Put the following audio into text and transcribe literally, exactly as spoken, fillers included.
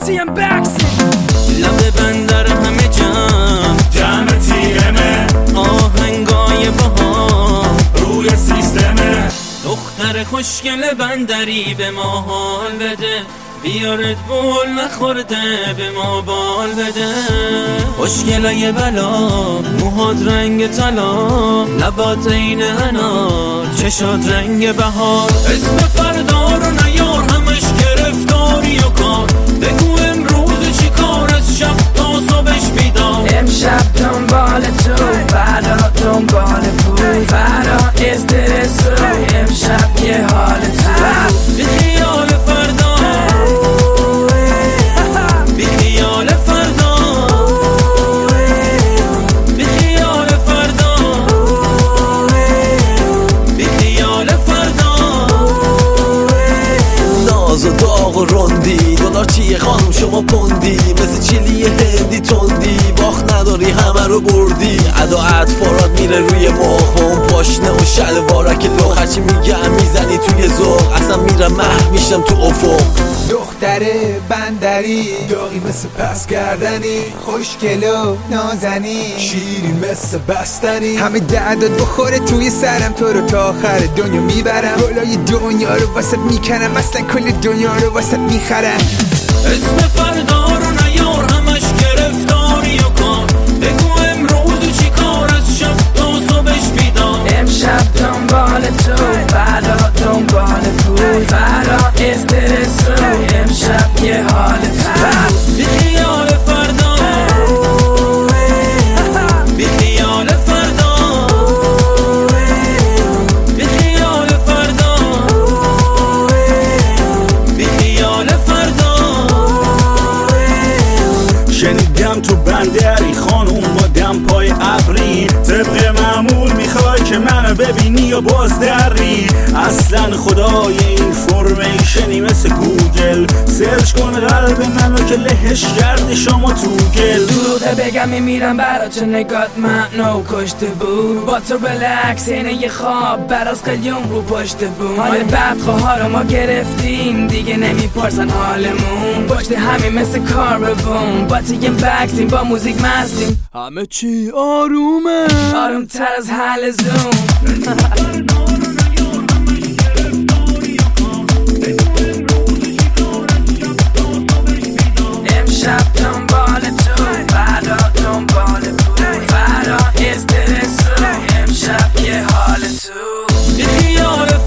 سی ام بکسی لب بندر همه جمع جمع تیرمه آهنگای بهار روی سیستمه دختر خوشگل بندری به ما حال بده بیارد بول نخورده به ما بال بده خوشگلای بلا موهات رنگ طلا لبات عین انار چشات رنگ بهار اسم فردا رو نیار همش گرفتاری و کار بگو امروز چی کار از شب تا صبحش بیدار امشب دنبال تو فردا دنبال پول فردا استرس رو امشب یه حال تو بی خیال فردا بی خیال فردا بی خیال فردا بی خیال فردا ناز و داغ و رندی دلار چیه خانم شما پوندی مثل چیلی هندی تندی باخت نداری همه رو بردی ادا اطفارات میره روی مخ اون پاشنه و شلوارک لخ هرچی میگم میزنی توی ذوق اصلا میرم محو میشم تو افق دختر بندری داغی مثل پس کردنی خوشگل و نازنی شیرین مثل بستنی همه دردت بخوره توی سرم تو رو تا آخر دنیا میبرم گلای دنیا رو واسط میکنم اصلا کل دنیا رو واسط میخرم اسم فردا رو نیار همش گرفتاری و کار بگو امروز چی کار از شب تا صبحش بیدار امشب دنبال تو فردا دنبال پول فردا استرس رو امشب یه حال تو بی خیال فردا بی خیال فردا بی خیال فردا بی خیال فردا شنیدم تو بندری خانوم با دم پای ابری طبق معمول میخوای که منو ببینی یا باز دری اصلا خدای این فرمیشنی مثل گوگل سرچ کن قلب منو که لهش کرده شما تو گل دروغه بگم میمیرم برا چه نگات منو کشته بود با تو بلکس اینه یه خواب براز قلیون رو پشت بود حال بدخواه ها رو ما گرفتیم دیگه نمیپرسن حالمون پشت همین مثل کار ببون با تیم بکسیم با موزیک مستیم همه چی آرومه آروم تر از حل زوم امشب دنبال تو فردا دنبال پول فردا استرس رو امشب یه حال تو بی خیال